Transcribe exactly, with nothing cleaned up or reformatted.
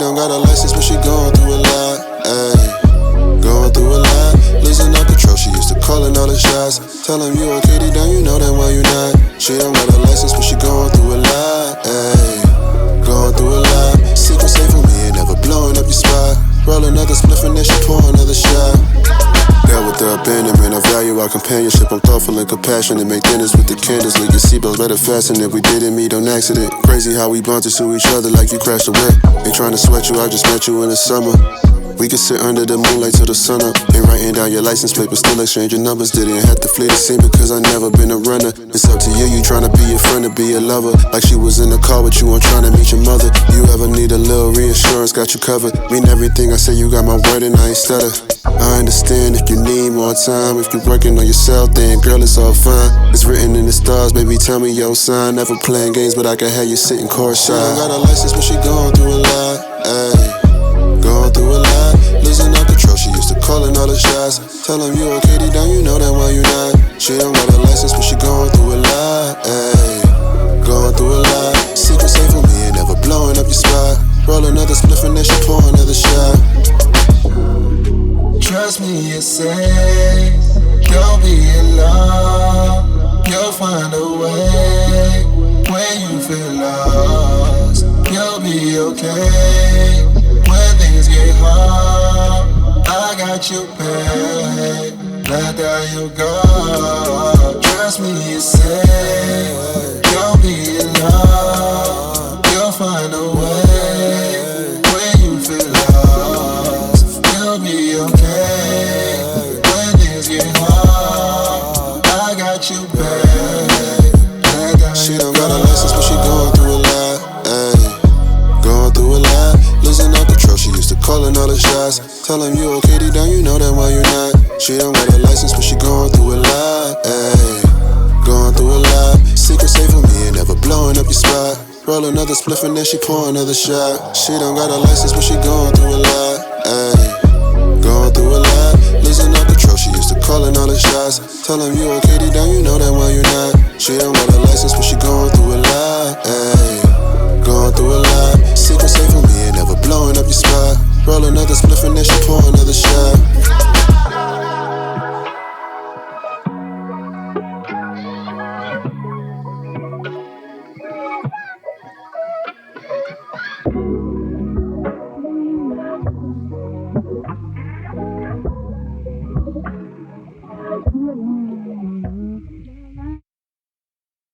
don't got a license, but she going through a lot. Ayy, going through a lot. Losing all control, she used to calling all the shots. Tell him you okay, deep down you know that why you not. She don't got a license, but she going through a lot. Ayy, going through a lot. Secret safe for me and never blowing up your spot. Roll another spliff and then she pour another shot. Dealt with the abandonment, I value our companionship. I'm thoughtful and compassionate, make dinners with the candles. Leave your seatbelts better fasten if we didn't meet on accident. Crazy how we bonded to each other like you crashed a whip. Ain't trying to sweat you, I just met you in the summer. We could sit under the moonlight till the sun up. Ain't writing down your license plate, but still exchanging numbers. Didn't have to flee the scene because I never been a runner. It's up to you, you tryna be your friend or be a lover. Like she was in the car with you, I'm tryna meet your mother. You ever need a little reassurance, got you covered. Mean everything I say, you got my word and I ain't stutter. I understand if you need more time. If you're working on yourself, then girl, it's all fine. It's written in the stars, baby, tell me your sign. Never playing games, but I can have you sitting courtside. She don't got a license, but she going through a lot. Ayy, going through a lot. Losing all control, she used to calling all the shots. Tell him you okay, deep down you know that why you not. She don't got a license, but she going through a lot. Ayy, going through a lot. Secret safe for me and never blowing up your spot. Roll another spliff and then she pour another shot. Trust me, it's safe. You'll be in love. You'll find a way. When you feel lost, you'll be okay. When things get hard, I got you, babe. Let down your guard. Trust me, it's safe. You'll be in love. You'll find a way. When you feel lost, you'll be okay. When things get hard, I got you, babe. Let down She your don't got a guard. license, but she going through a lot. Ayy, going through a lot. Losing all control, she used to calling all the shots. Tell him you okay, deep down you know that why you not. She don't got a license, but she going through a lot. Ayy, going through a lot. Secret safe for me and never blowing up your spot. Roll another spliff and then she pour another shot. She don't got a license, but she going through a lot. Ayy, going through a lot. Losing all control, she used to calling all the shots. Tell him you okay, deep down you know that why you not. She don't got a license, but she going through a lot. Ayy, going through a lot. Secret safe for me and never blowing up your spot. Roll another spliff and then she pour another shot. Mm-hmm.